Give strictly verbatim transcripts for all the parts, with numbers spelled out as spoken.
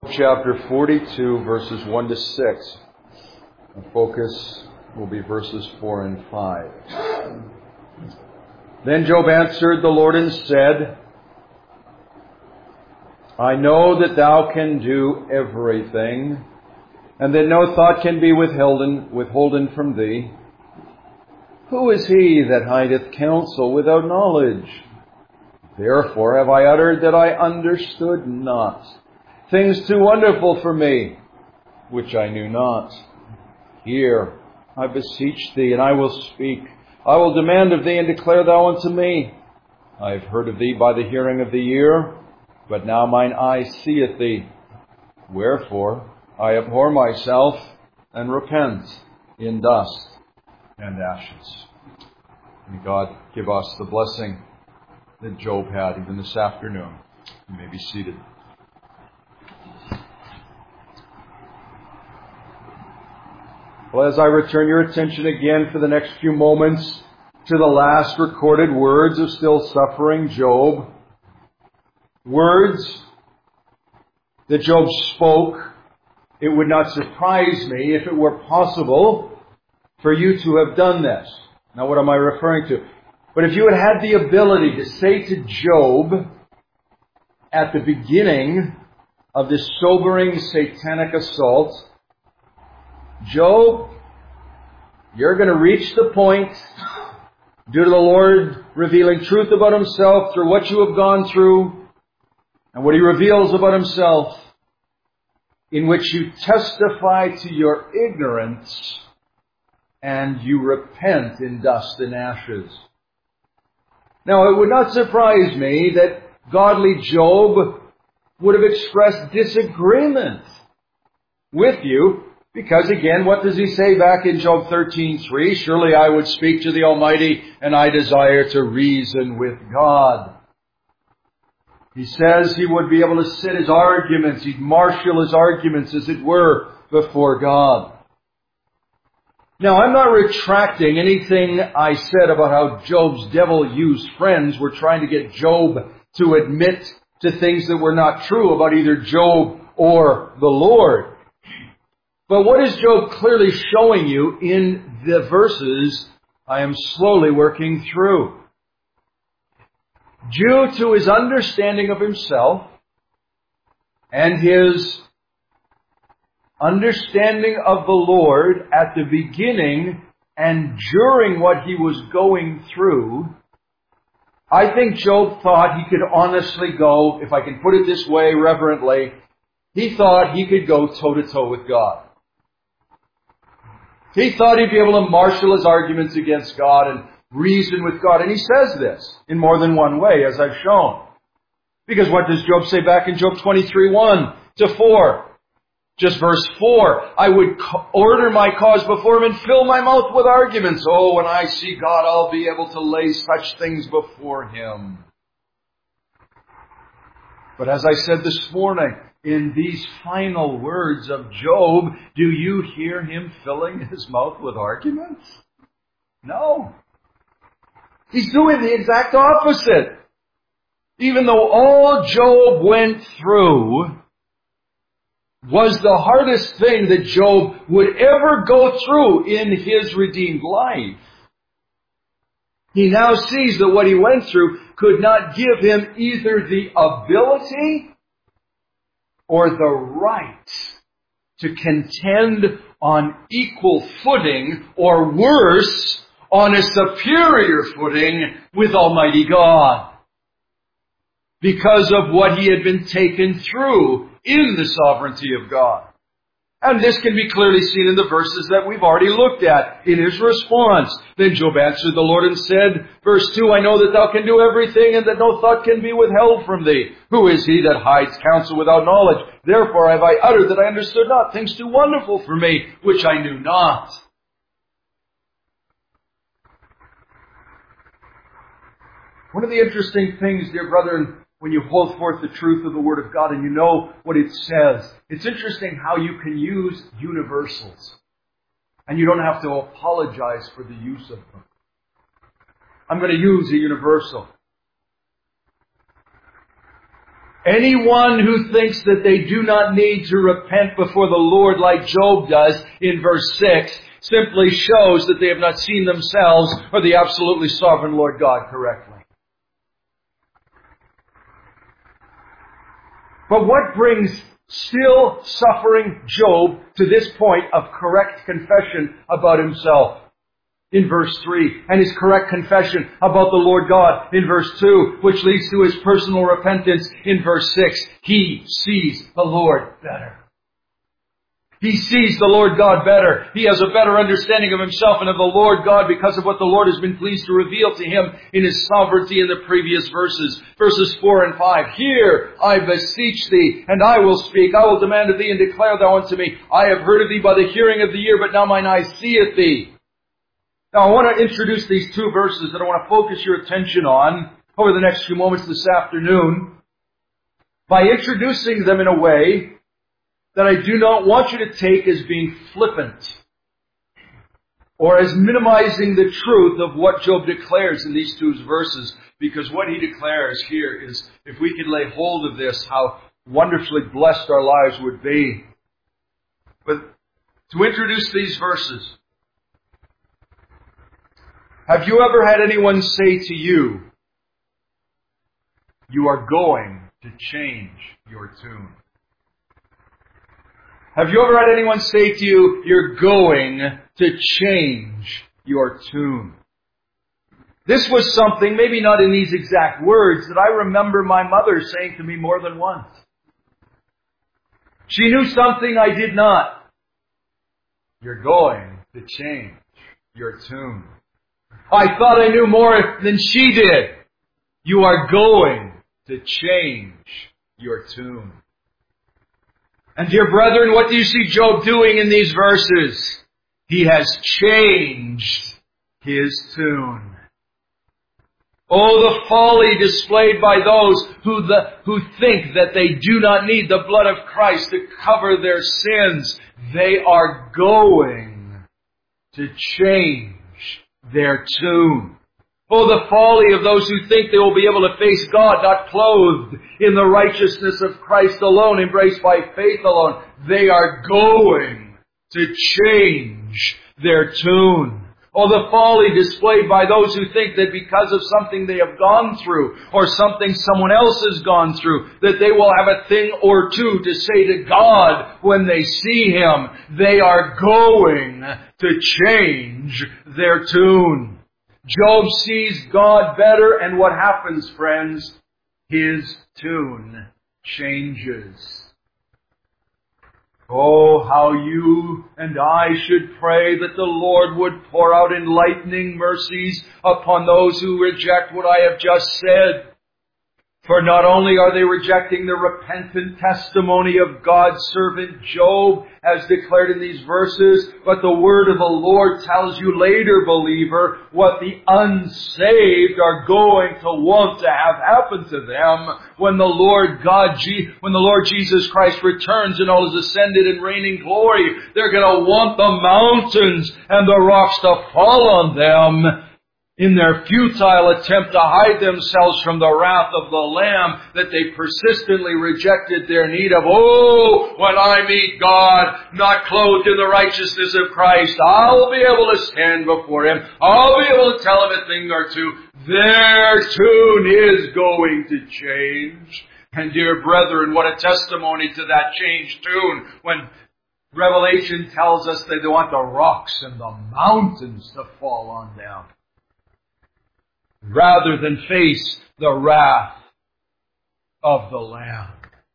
Chapter forty-two, verses one to six. The focus will be verses four and five. Then Job answered the Lord and said, I know that thou can do everything, and that no thought can be withholden, withholden from thee. Who is he that hideth counsel without knowledge? Therefore have I uttered that I understood not. Things too wonderful for me, which I knew not. Hear, I beseech thee, and I will speak. I will demand of thee, and declare thou unto me. I have heard of thee by the hearing of the ear, but now mine eye seeth thee. Wherefore I abhor myself, and repent in dust and ashes. May God give us the blessing that Job had even this afternoon. You may be seated. Well, as I return your attention again for the next few moments to the last recorded words of still suffering Job, words that Job spoke, it would not surprise me if it were possible for you to have done this. Now, what am I referring to? But if you had had the ability to say to Job at the beginning of this sobering satanic assault, Job, you're going to reach the point, due to the Lord revealing truth about Himself through what you have gone through and what He reveals about Himself, in which you testify to your ignorance and you repent in dust and ashes. Now, it would not surprise me that godly Job would have expressed disagreement with you. Because again, what does he say back in Job thirteen three? Surely I would speak to the Almighty, and I desire to reason with God. He says he would be able to sit his arguments, he'd marshal his arguments, as it were, before God. Now, I'm not retracting anything I said about how Job's devil-used friends were trying to get Job to admit to things that were not true about either Job or the Lord. But what is Job clearly showing you in the verses I am slowly working through? Due to his understanding of himself and his understanding of the Lord at the beginning and during what he was going through, I think Job thought he could honestly go, if I can put it this way reverently, he thought he could go toe-to-toe with God. He thought he'd be able to marshal his arguments against God and reason with God. And he says this in more than one way, as I've shown. Because what does Job say back in Job twenty-three, one to four? Just verse four. I would order my cause before Him and fill my mouth with arguments. Oh, when I see God, I'll be able to lay such things before Him. But as I said this morning, in these final words of Job, do you hear him filling his mouth with arguments? No. He's doing the exact opposite. Even though all Job went through was the hardest thing that Job would ever go through in his redeemed life, he now sees that what he went through could not give him either the ability or the right to contend on equal footing, or worse, on a superior footing with Almighty God, because of what he had been taken through in the sovereignty of God. And this can be clearly seen in the verses that we've already looked at in his response. Then Job answered the Lord and said, verse two, I know that thou can do everything, and that no thought can be withheld from thee. Who is he that hides counsel without knowledge? Therefore have I uttered that I understood not, things too wonderful for me, which I knew not. One of the interesting things, dear brethren, when you hold forth the truth of the Word of God and you know what it says, it's interesting how you can use universals. And you don't have to apologize for the use of them. I'm going to use a universal. Anyone who thinks that they do not need to repent before the Lord like Job does in verse six simply shows that they have not seen themselves or the absolutely sovereign Lord God correctly. But what brings still suffering Job to this point of correct confession about himself? In verse three, and his correct confession about the Lord God in verse two, which leads to his personal repentance in verse six. He sees the Lord better. He sees the Lord God better. He has a better understanding of himself and of the Lord God because of what the Lord has been pleased to reveal to him in his sovereignty in the previous verses. Verses four and five. Hear, I beseech thee, and I will speak. I will demand of thee and declare thou unto me. I have heard of thee by the hearing of the ear, but now mine eye seeth thee. Now I want to introduce these two verses that I want to focus your attention on over the next few moments this afternoon by introducing them in a way that I do not want you to take as being flippant or as minimizing the truth of what Job declares in these two verses, because what he declares here is, if we could lay hold of this, how wonderfully blessed our lives would be. But to introduce these verses, have you ever had anyone say to you, you are going to change your tune? Have you ever had anyone say to you, you're going to change your tune? This was something, maybe not in these exact words, that I remember my mother saying to me more than once. She knew something I did not. You're going to change your tune. I thought I knew more than she did. You are going to change your tune. And dear brethren, what do you see Job doing in these verses? He has changed his tune. Oh, the folly displayed by those who, the, who think that they do not need the blood of Christ to cover their sins. They are going to change their tune. Oh, the folly of those who think they will be able to face God not clothed in the righteousness of Christ alone, embraced by faith alone. They are going to change their tune. Oh, the folly displayed by those who think that because of something they have gone through or something someone else has gone through, that they will have a thing or two to say to God when they see Him. They are going to change their tune. Job sees God better, and what happens, friends? His tune changes. Oh, how you and I should pray that the Lord would pour out enlightening mercies upon those who reject what I have just said. For not only are they rejecting the repentant testimony of God's servant Job, as declared in these verses, but the word of the Lord tells you later, believer, what the unsaved are going to want to have happen to them when the Lord God, when the Lord Jesus Christ returns in all His ascended and reigning glory. They're going to want the mountains and the rocks to fall on them in their futile attempt to hide themselves from the wrath of the Lamb that they persistently rejected their need of. Oh, when I meet God, not clothed in the righteousness of Christ, I'll be able to stand before Him. I'll be able to tell Him a thing or two. Their tune is going to change. And dear brethren, what a testimony to that changed tune when Revelation tells us that they want the rocks and the mountains to fall on them, rather than face the wrath of the Lamb.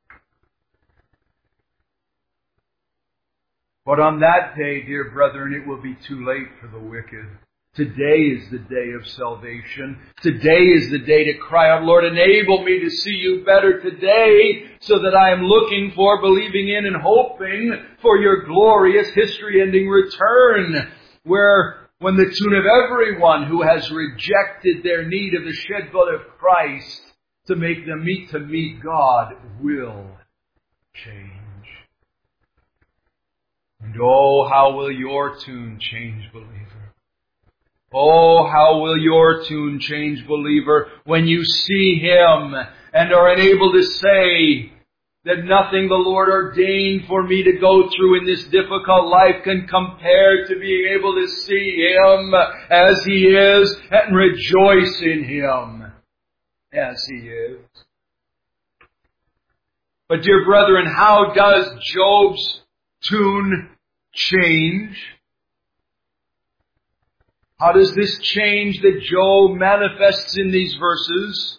But on that day, dear brethren, it will be too late for the wicked. Today is the day of salvation. Today is the day to cry out, Lord, enable me to see you better today, so that I am looking for, believing in, and hoping for your glorious history-ending return, where when the tune of everyone who has rejected their need of the shed blood of Christ to make them meet to meet God will change. And oh, how will your tune change, believer? Oh, how will your tune change, believer, when you see Him and are unable to say that nothing the Lord ordained for me to go through in this difficult life can compare to being able to see Him as He is and rejoice in Him as He is. But dear brethren, how does Job's tune change? How does this change that Job manifests in these verses?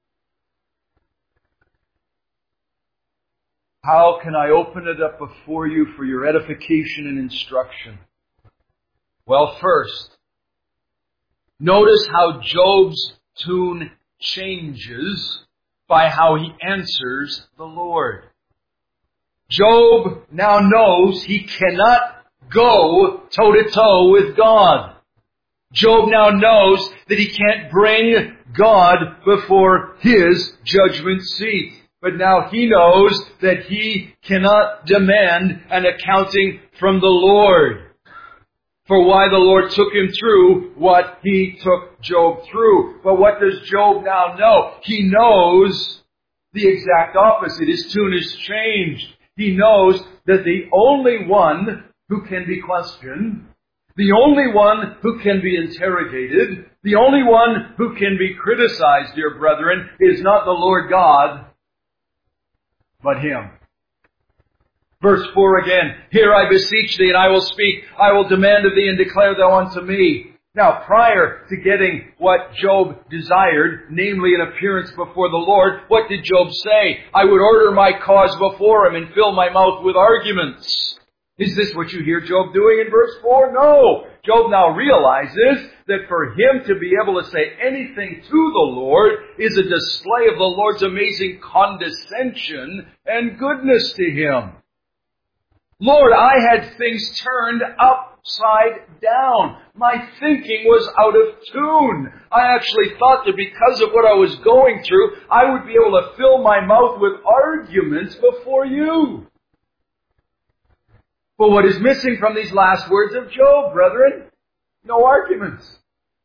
How can I open it up before you for your edification and instruction? Well, first, notice how Job's tune changes by how he answers the Lord. Job now knows he cannot go toe-to-toe with God. Job now knows that he can't bring God before His judgment seat. But now he knows that he cannot demand an accounting from the Lord for why the Lord took him through what He took Job through. But what does Job now know? He knows the exact opposite. His tune is changed. He knows that the only one who can be questioned, the only one who can be interrogated, the only one who can be criticized, dear brethren, is not the Lord God, but Him. Verse four again, "Hear I beseech thee, and I will speak. I will demand of thee, and declare thou unto me." Now, prior to getting what Job desired, namely an appearance before the Lord, what did Job say? "I would order my cause before Him and fill my mouth with arguments." Is this what you hear Job doing in verse four? No. Job now realizes that for him to be able to say anything to the Lord is a display of the Lord's amazing condescension and goodness to him. "Lord, I had things turned upside down. My thinking was out of tune. I actually thought that because of what I was going through, I would be able to fill my mouth with arguments before you." But what is missing from these last words of Job, brethren? No arguments.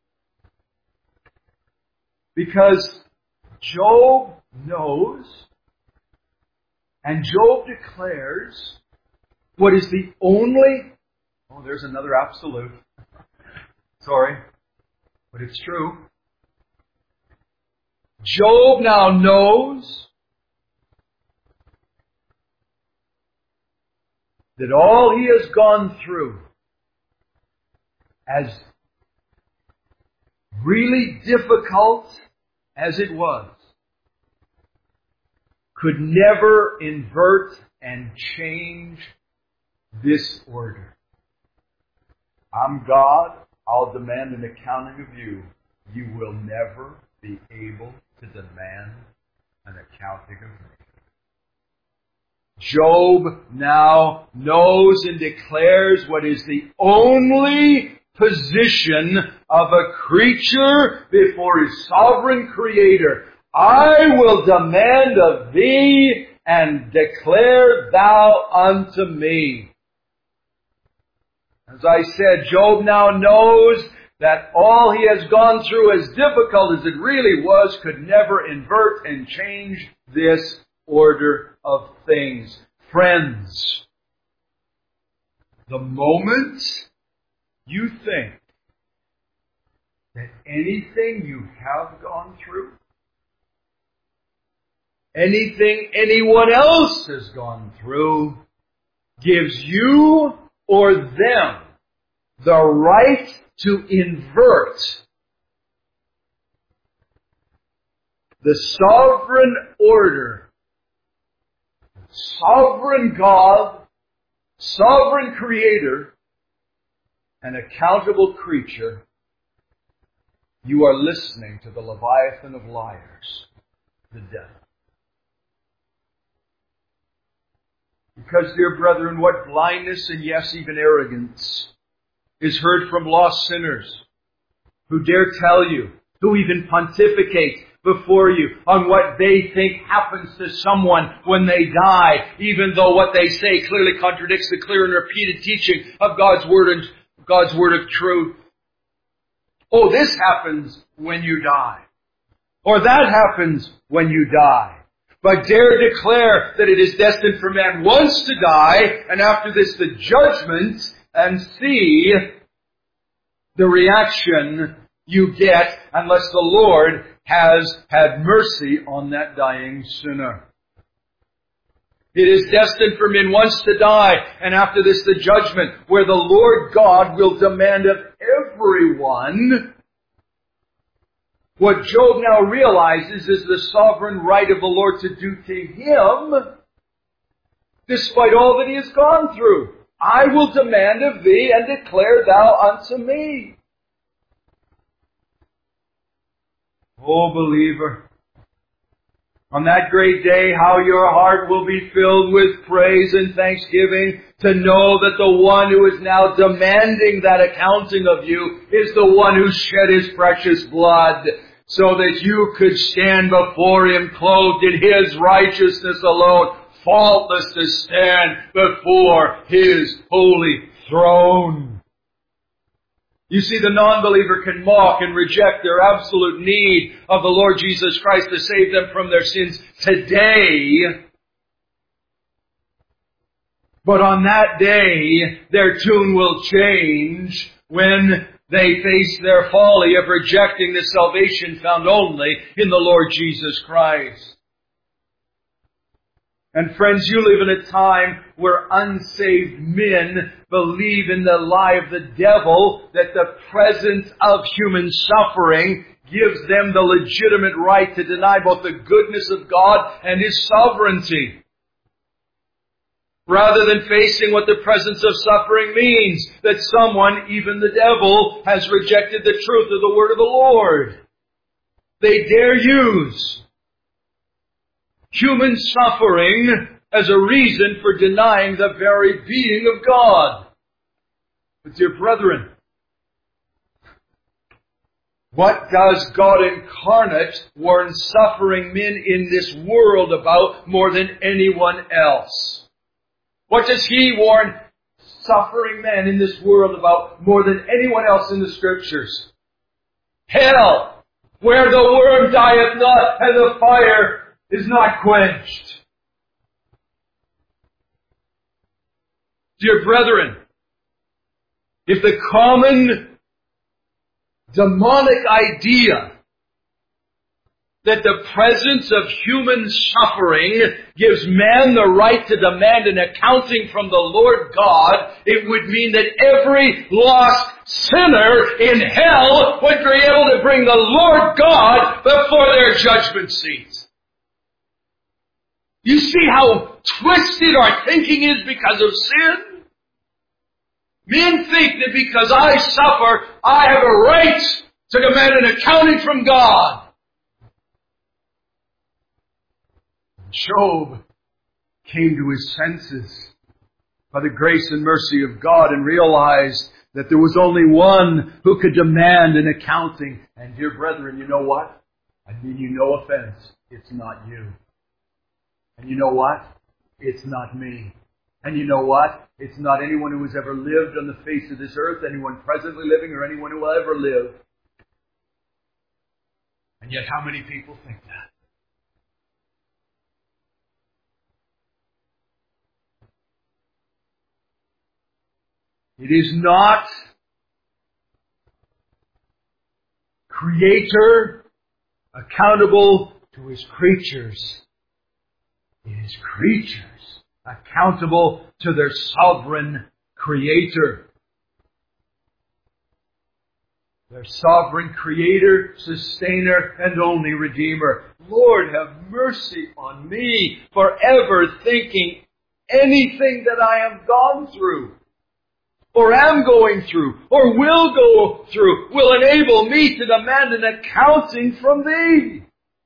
Because Job knows, and Job declares, what is the only... Oh, there's another absolute. Sorry, but it's true. Job now knows that all he has gone through, as really difficult as it was, could never invert and change this order. "I'm God, I'll demand an accounting of you. You will never be able to demand an accounting of me." Job now knows and declares what is the only position of a creature before his sovereign Creator. "I will demand of thee, and declare thou unto me." As I said, Job now knows that all he has gone through, as difficult as it really was, could never invert and change this order of things. Friends, the moment you think that anything you have gone through, anything anyone else has gone through, gives you or them the right to invert the sovereign order, sovereign God, sovereign Creator, and accountable creature, you are listening to the Leviathan of liars, the devil. Because, dear brethren, what blindness and yes, even arrogance is heard from lost sinners who dare tell you, who even pontificate before you on what they think happens to someone when they die, even though what they say clearly contradicts the clear and repeated teaching of God's Word and God's Word of truth. Oh, this happens when you die. or that happens when you die. But dare declare that it is destined for man once to die, and after this the judgment, and see the reaction you get unless the Lord has had mercy on that dying sinner. It is destined for men once to die, and after this the judgment, where the Lord God will demand of everyone. What Job now realizes is the sovereign right of the Lord to do to him, despite all that he has gone through. I will demand of thee, and declare thou unto me. O believer, on that great day, how your heart will be filled with praise and thanksgiving to know that the one who is now demanding that accounting of you is the one who shed his precious blood, so that you could stand before him clothed in his righteousness alone, faultless to stand before his holy throne. You see, the non-believer can mock and reject their absolute need of the Lord Jesus Christ to save them from their sins today. But on that day, their tune will change when they face their folly of rejecting the salvation found only in the Lord Jesus Christ. And friends, you live in a time where unsaved men believe in the lie of the devil that the presence of human suffering gives them the legitimate right to deny both the goodness of God and His sovereignty. Rather than facing what the presence of suffering means, that someone, even the devil, has rejected the truth of the word of the Lord. They dare use human suffering as a reason for denying the very being of God. But dear brethren, what does God incarnate warn suffering men in this world about more than anyone else? What does He warn suffering men in this world about more than anyone else in the Scriptures? Hell, where the worm dieth not and the fire is not quenched. Dear brethren, if the common demonic idea that the presence of human suffering gives man the right to demand an accounting from the Lord God, it would mean that every lost sinner in hell would be able to bring the Lord God before their judgment seat. You see how twisted our thinking is because of sin? Men think that because I suffer, I have a right to demand an accounting from God. Job came to his senses by the grace and mercy of God and realized that there was only one who could demand an accounting. And dear brethren, you know what? I mean you no offense. It's not you. And you know what? It's not me. And you know what? It's not anyone who has ever lived on the face of this earth, anyone presently living, or anyone who will ever live. And yet how many people think that? It is not Creator accountable to His creatures. It is creatures accountable to their sovereign Creator. Their sovereign Creator, Sustainer, and only Redeemer. Lord, have mercy on me for ever thinking anything that I have gone through, or am going through, or will go through, will enable me to demand an accounting from Thee.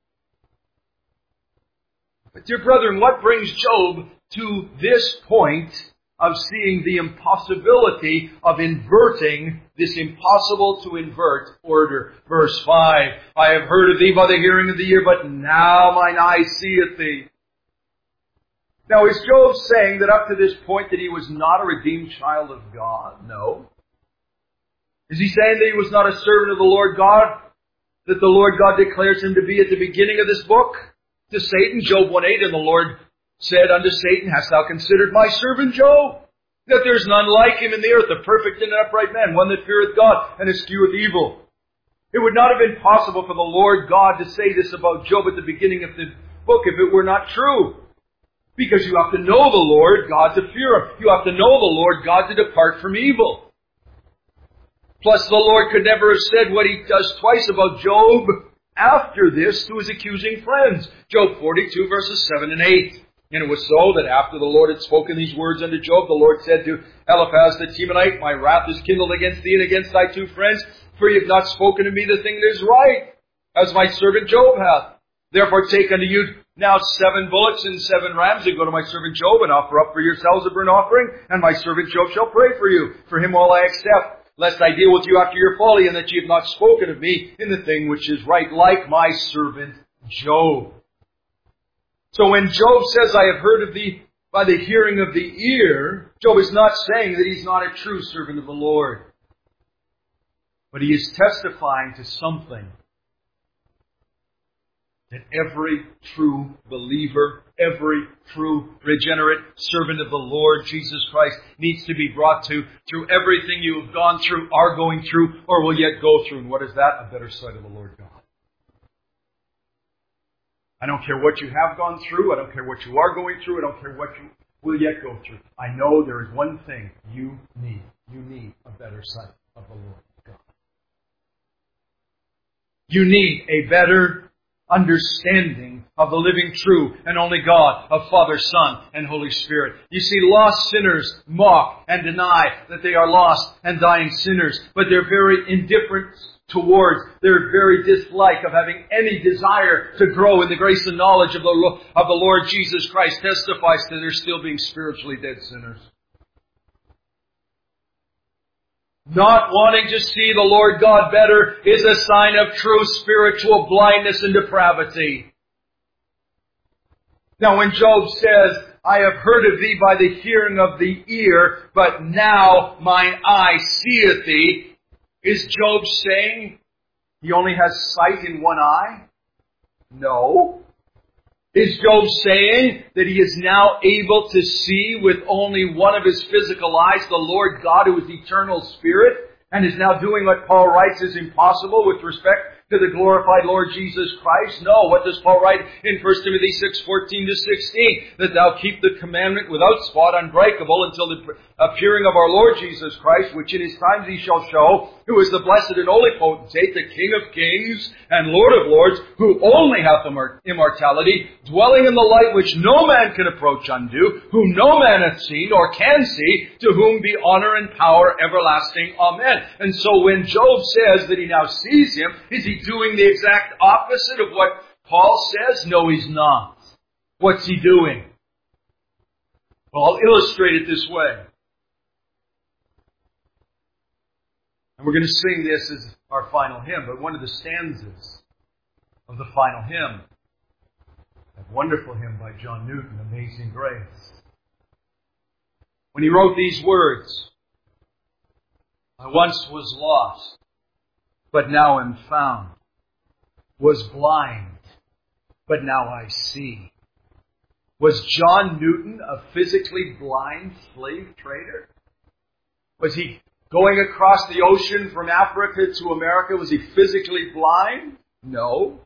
But dear brethren, what brings Job to this point of seeing the impossibility of inverting this impossible to invert order? Verse five, I have heard of Thee by the hearing of the ear, but now mine eye seeth Thee. Now, is Job saying that up to this point that he was not a redeemed child of God? No. Is he saying that he was not a servant of the Lord God? that the Lord God declares him to be at the beginning of this book to Satan, Job one eight, and the Lord said unto Satan, Hast thou considered my servant Job? That there is none like him in the earth, a perfect and upright man, one that feareth God and escheweth evil. It would not have been possible for the Lord God to say this about Job at the beginning of the book if it were not true. Because you have to know the Lord God to fear Him. You have to know the Lord God to depart from evil. Plus, the Lord could never have said what He does twice about Job after this to His accusing friends. Job forty-two, verses seven and eight. And it was so that after the Lord had spoken these words unto Job, the Lord said to Eliphaz the Temanite, My wrath is kindled against thee and against thy two friends, for ye have not spoken to me the thing that is right, as my servant Job hath. Therefore take unto you now seven bullocks and seven rams, and go to my servant Job, and offer up for yourselves a burnt offering, and my servant Job shall pray for you. For him will I accept, lest I deal with you after your folly, and that ye have not spoken of me in the thing which is right, like my servant Job. So when Job says, I have heard of thee by the hearing of the ear, Job is not saying that he's not a true servant of the Lord. But he is testifying to something that every true believer, every true regenerate servant of the Lord Jesus Christ needs to be brought to through everything you have gone through, are going through, or will yet go through. And what is that? A better sight of the Lord God. I don't care what you have gone through. I don't care what you are going through. I don't care what you will yet go through. I know there is one thing you need. You need a better sight of the Lord God. You need a better understanding of the living, true, and only God, of Father, Son, and Holy Spirit. You see, lost sinners mock and deny that they are lost and dying sinners, but they're very indifferent towards, their very dislike of having any desire to grow in the grace and knowledge of the, of the Lord Jesus Christ testifies to their still being spiritually dead sinners. Not wanting to see the Lord God better is a sign of true spiritual blindness and depravity. Now when Job says, I have heard of thee by the hearing of the ear, but now mine eye seeth thee, is Job saying he only has sight in one eye? No. Is Job saying that he is now able to see with only one of his physical eyes the Lord God who is eternal spirit and is now doing what Paul writes is impossible with respect to the glorified Lord Jesus Christ? No. What does Paul write in First Timothy six, fourteen to sixteen? That thou keep the commandment without spot, unbreakable, until the appearing of our Lord Jesus Christ, which in his times he shall show, who is the blessed and only potentate, the King of kings and Lord of lords, who only hath immortality, dwelling in the light which no man can approach unto, whom no man hath seen or can see, to whom be honor and power everlasting. Amen. And so when Job says that he now sees him, is he doing the exact opposite of what Paul says? No, he's not. What's he doing? Well, I'll illustrate it this way. And we're going to sing this as our final hymn, but one of the stanzas of the final hymn, that wonderful hymn by John Newton, Amazing Grace. When he wrote these words, I once was lost, but now am found, was blind, but now I see. Was John Newton a physically blind slave trader? Was he going across the ocean from Africa to America? Was he physically blind? No.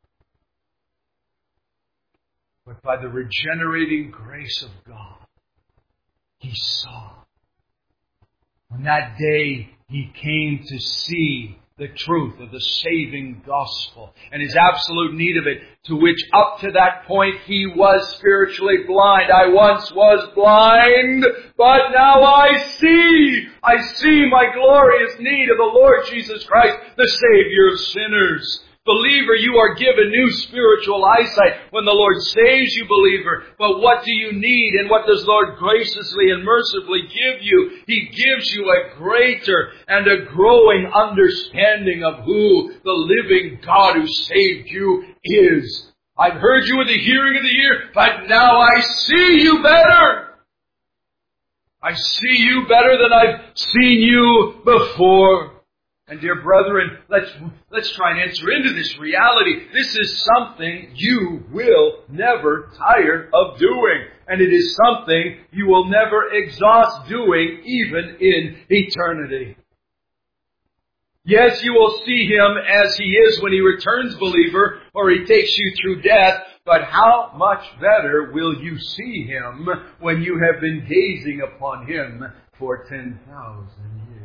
But by the regenerating grace of God, he saw. On that day, he came to see the truth of the saving gospel and his absolute need of it, to which up to that point he was spiritually blind. I once was blind, but now I see. I see my glorious need of the Lord Jesus Christ, the Savior of sinners. Believer, you are given new spiritual eyesight when the Lord saves you, believer. But what do you need, and what does the Lord graciously and mercifully give you? He gives you a greater and a growing understanding of who the living God who saved you is. I've heard you with the hearing of the ear, but now I see you better. I see you better than I've seen you before. And dear brethren, let's, let's try and enter into this reality. This is something you will never tire of doing. And it is something you will never exhaust doing, even in eternity. Yes, you will see Him as He is when He returns, believer, or He takes you through death. But how much better will you see Him when you have been gazing upon Him for ten thousand years?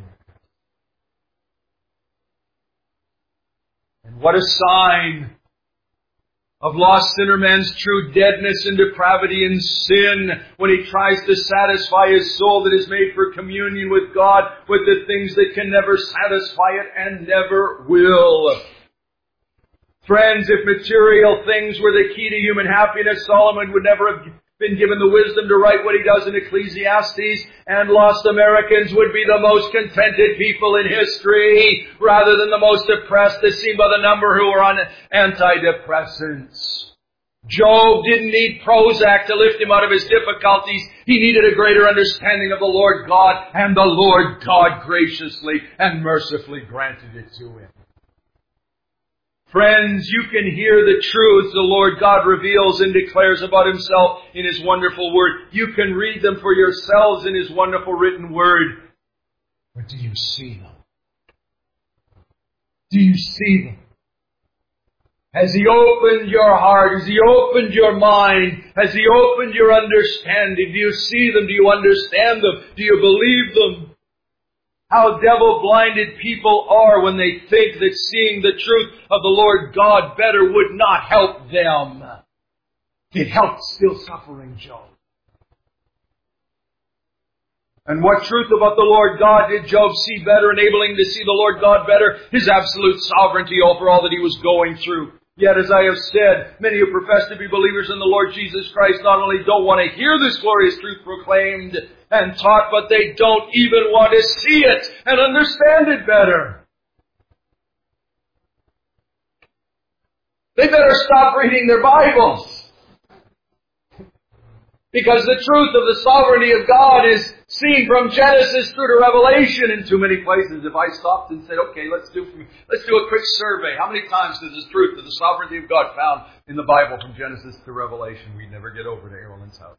And what a sign of lost sinner man's true deadness and depravity and sin when he tries to satisfy his soul that is made for communion with God with the things that can never satisfy it and never will. Friends, if material things were the key to human happiness, Solomon would never have been given the wisdom to write what he does in Ecclesiastes, and lost Americans would be the most contented people in history, rather than the most depressed, as seen by the number who are on antidepressants. Job didn't need Prozac to lift him out of his difficulties. He needed a greater understanding of the Lord God, and the Lord God graciously and mercifully granted it to him. Friends, you can hear the truths the Lord God reveals and declares about Himself in His wonderful Word. You can read them for yourselves in His wonderful written Word. But do you see them? Do you see them? Has He opened your heart? Has He opened your mind? Has He opened your understanding? Do you see them? Do you understand them? Do you believe them? How devil-blinded people are when they think that seeing the truth of the Lord God better would not help them. It helped still suffering Job. And what truth about the Lord God did Job see better, enabling to see the Lord God better? His absolute sovereignty over all that he was going through. Yet, as I have said, many who profess to be believers in the Lord Jesus Christ not only don't want to hear this glorious truth proclaimed and taught, but they don't even want to see it and understand it better. They better stop reading their Bibles. Because the truth of the sovereignty of God is seen from Genesis through to Revelation in too many places. If I stopped and said, okay, let's do let's do a quick survey. How many times is this truth of the sovereignty of God found in the Bible from Genesis to Revelation? We'd never get over to Erlen's house.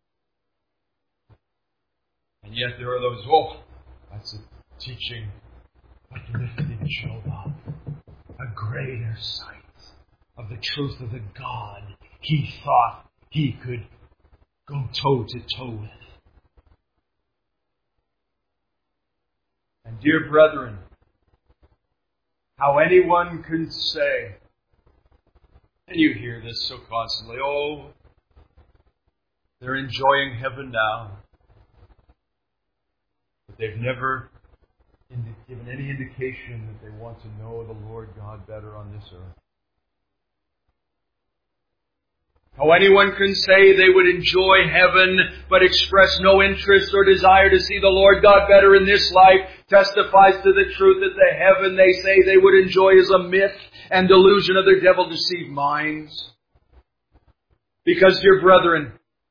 And yet there are those, oh, that's a teaching that lifted Job up. A greater sight of the truth of the God he thought he could go toe to toe with. And dear brethren, how anyone can say, and you hear this so constantly, oh, they're enjoying heaven now, but they've never indi- given any indication that they want to know the Lord God better on this earth. How anyone can say they would enjoy heaven, but express no interest or desire to see the Lord God better in this life, testifies to the truth that the heaven they say they would enjoy is a myth and delusion of their devil-deceived minds. Because, dear brethren,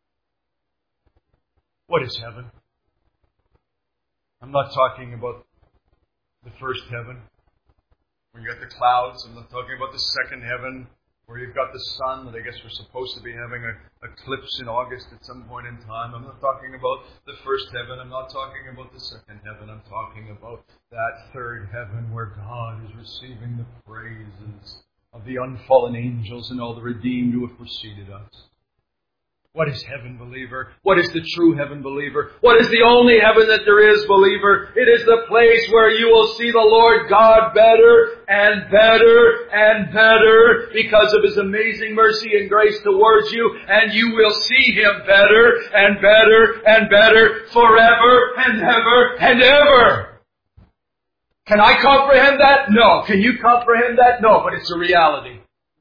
what is heaven? I'm not talking about the first heaven, where you got the clouds. I'm not talking about the second heaven, where you've got the sun that I guess we're supposed to be having an eclipse in August at some point in time. I'm not talking about the first heaven. I'm not talking about the second heaven. I'm talking about that third heaven where God is receiving the praises of the unfallen angels and all the redeemed who have preceded us. What is heaven, believer? What is the true heaven, believer? What is the only heaven that there is, believer? It is the place where you will see the Lord God better and better and better because of His amazing mercy and grace towards you, and you will see Him better and better and better forever and ever and ever. Can I comprehend that? No. Can you comprehend that? No, but it's a reality.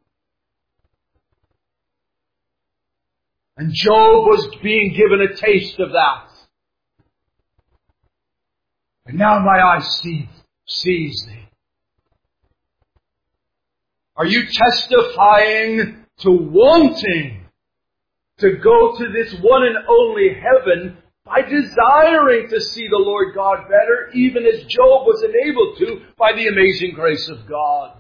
And Job was being given a taste of that. And now my eye see, sees thee. Are you testifying to wanting to go to this one and only heaven by desiring to see the Lord God better, even as Job was enabled to by the amazing grace of God.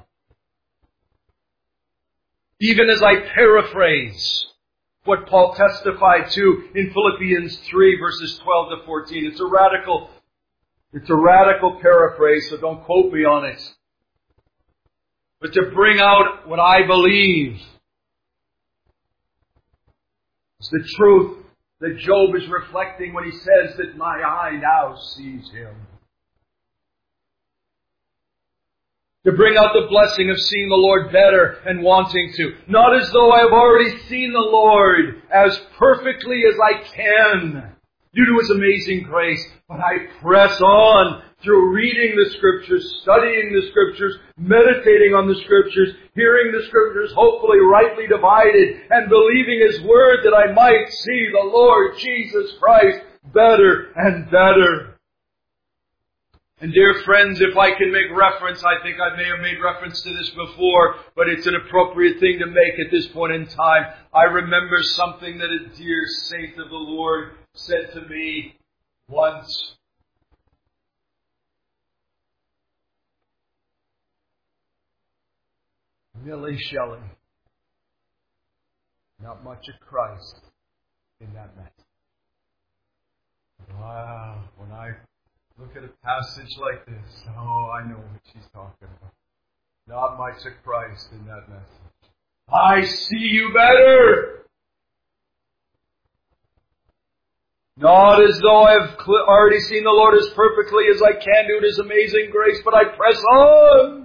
Even as I paraphrase what Paul testified to in Philippians three, verses twelve to fourteen. It's a radical, it's a radical paraphrase, so don't quote me on it. But to bring out what I believe is the truth that Job is reflecting when he says that my eye now sees Him. To bring out the blessing of seeing the Lord better and wanting to. Not as though I have already seen the Lord as perfectly as I can due to His amazing grace, but I press on through reading the Scriptures, studying the Scriptures, meditating on the Scriptures, hearing the Scriptures hopefully rightly divided, and believing His Word that I might see the Lord Jesus Christ better and better. And dear friends, if I can make reference, I think I may have made reference to this before, but it's an appropriate thing to make at this point in time. I remember something that a dear saint of the Lord said to me once. Millie Shelley. Not much of Christ in that message. Wow, when I look at a passage like this, oh, I know what she's talking about. Not much of Christ in that message. I see you better. Not as though I've already seen the Lord as perfectly as I can do in His amazing grace, but I press on.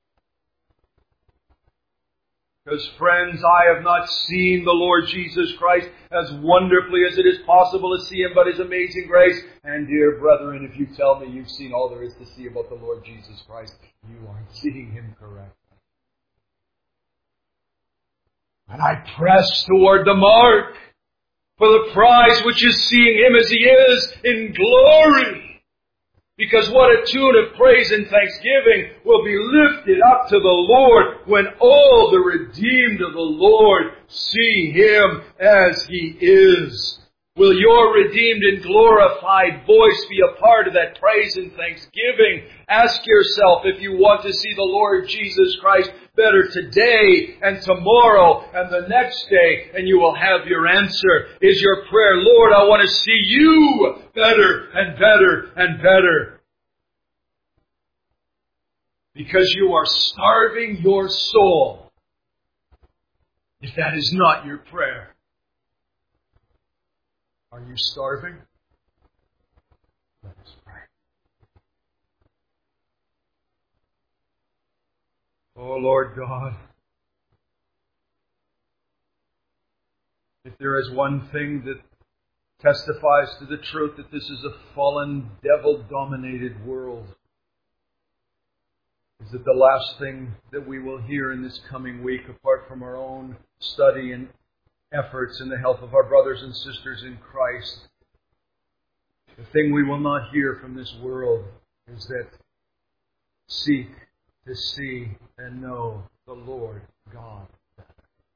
Because, friends, I have not seen the Lord Jesus Christ as wonderfully as it is possible to see Him, but His amazing grace. And, dear brethren, if you tell me you've seen all there is to see about the Lord Jesus Christ, you aren't seeing Him correctly. And I press toward the mark for the prize, which is seeing Him as He is in glory. Because what a tune of praise and thanksgiving will be lifted up to the Lord when all the redeemed of the Lord see Him as He is. Will your redeemed and glorified voice be a part of that praise and thanksgiving? Ask yourself if you want to see the Lord Jesus Christ better today and tomorrow and the next day, and you will have your answer. Is your prayer, Lord, I want to see You better and better and better? Because you are starving your soul, if that is not your prayer. Are you starving? Let us pray. Oh, Lord God, if there is one thing that testifies to the truth that this is a fallen, devil-dominated world, is that the last thing that we will hear in this coming week, apart from our own study and efforts in the help of our brothers and sisters in Christ, the thing we will not hear from this world is that seek to see and know the Lord God better.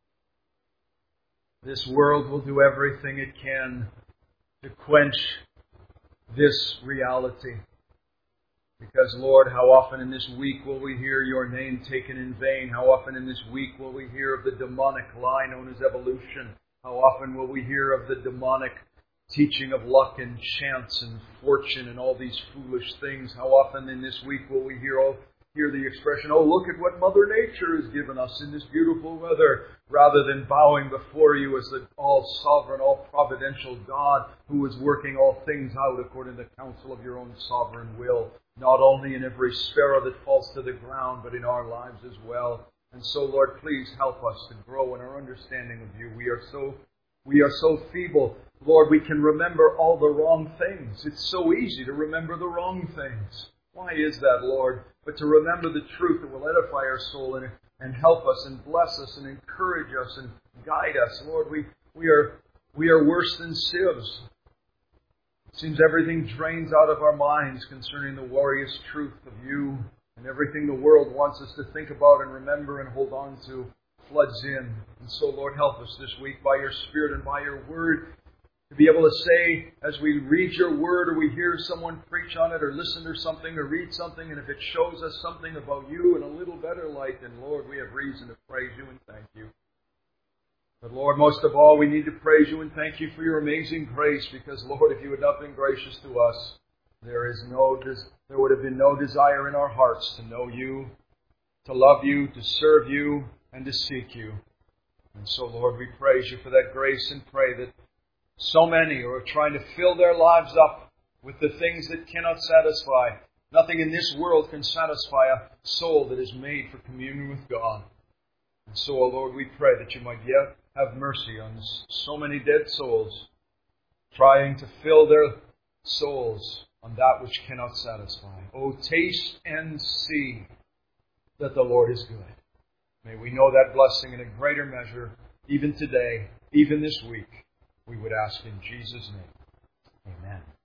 This world will do everything it can to quench this reality. Because, Lord, how often in this week will we hear Your name taken in vain? How often in this week will we hear of the demonic lie known as evolution? How often will we hear of the demonic teaching of luck and chance and fortune and all these foolish things? How often in this week will we hear, oh, hear the expression, oh, look at what Mother Nature has given us in this beautiful weather, rather than bowing before You as the all-sovereign, all-providential God who is working all things out according to the counsel of Your own sovereign will, not only in every sparrow that falls to the ground, but in our lives as well. And so, Lord, please help us to grow in our understanding of You. We are so we are so feeble. Lord, we can remember all the wrong things. It's so easy to remember the wrong things. Why is that, Lord? But to remember the truth that will edify our soul and, and help us and bless us and encourage us and guide us. Lord, we, we are we are worse than sieves. It seems everything drains out of our minds concerning the glorious truth of You, and everything the world wants us to think about and remember and hold on to floods in. And so, Lord, help us this week by Your Spirit and by Your Word To be able to say, as we read your word, or we hear someone preach on it, or listen to something, or read something, and if it shows us something about you in a little better light, then Lord, we have reason to praise you and thank you. But Lord, most of all, we need to praise you and thank you for your amazing grace, because Lord, if you had not been gracious to us, there is no, there would have been no desire in our hearts to know you, to love you, to serve you, and to seek you. And so, Lord, we praise you for that grace and pray that so many are trying to fill their lives up with the things that cannot satisfy. Nothing in this world can satisfy a soul that is made for communion with God. And so, O Lord, we pray that you might yet have mercy on so many dead souls trying to fill their souls on that which cannot satisfy. Oh, taste and see that the Lord is good. May we know that blessing in a greater measure, even today, even this week. We would ask in Jesus' name. Amen.